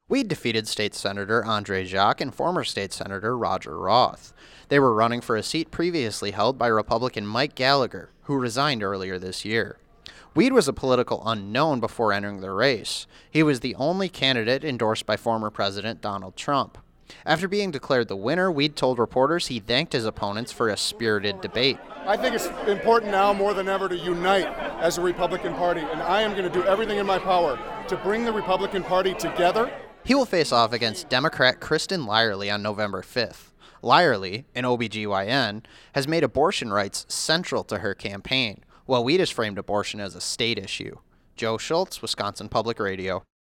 Weed defeated State Senator Andre Jacques and former State Senator Roger Roth. They were running for a seat previously held by Republican Mike Gallagher, who resigned earlier this year. Weed was a political unknown before entering the race. He was the only candidate endorsed by former President Donald Trump. After being declared the winner, Weed told reporters he thanked his opponents for a spirited debate. I think it's important now more than ever to unite as a Republican Party, and I am going to do everything in my power to bring the Republican Party together. He will face off against Democrat Kristen Lyerly on November 5th. Lyerly, an OBGYN, has made abortion rights central to her campaign, while Weed has framed abortion as a state issue. Joe Schultz, Wisconsin Public Radio.